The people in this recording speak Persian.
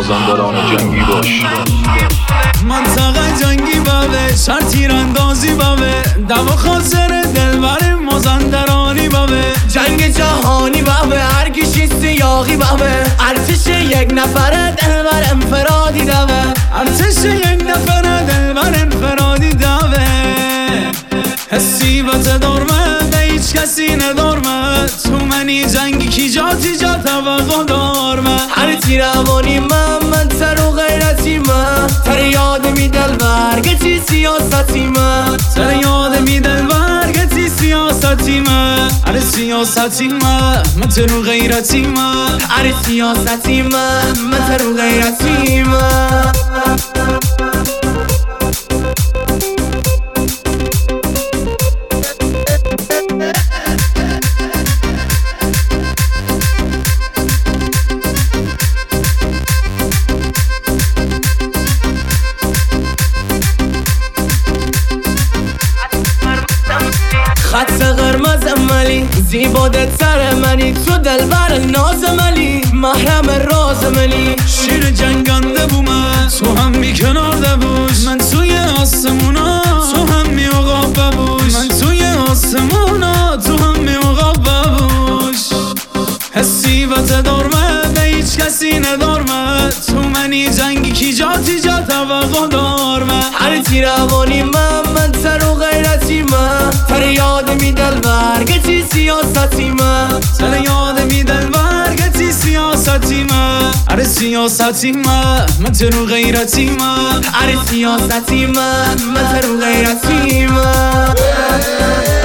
مازندران جنگی باش. منطقه جنگی باوه، شهر تیراندازی باوه، دوا خاطر دلبر مازندرانی باوه. جنگ جهانی باوه، هر کشی سیاقی باوه، ارتش یک نفره دلبر انفرادی داوه، ارتش یک نفره دلبر انفرادی داوه. حسی و تدارمه به هیچ کسی ندارمه، تو منی جنگی کی جاتی جا توقع دارمه. هر تیروانی من تر و غیرتی من، تر یاد می دلبر گتی سیاستی من، تر یاد می دلبر گتی سیاستی من. هر سیاستی من تر و غیرتی من، هر سیاستی من تر و غیرتی من. خط قرمز ملی زیباده تر منی، تو دلبر ناز ملی محرم راز ملی. شیر جنگنده بومه تو هم بی کنار دبوش، من توی آسمونا تو هم می عقاب ببوش، من توی آسمونا تو هم می عقاب ببوش. حسی و تدارمه به هیچ کسی ندارمه، تو منی جنگی کی جاتی جا توقع دارمه. هر تیروانی من تر و غیرتی من، تر یاد می دلبر گتی سیاستی من، تر یاد می دلبر گتی سیاستی من. هر سیاستی من تر و غیرتی من، هر سیاستی من تر و غیرتی من.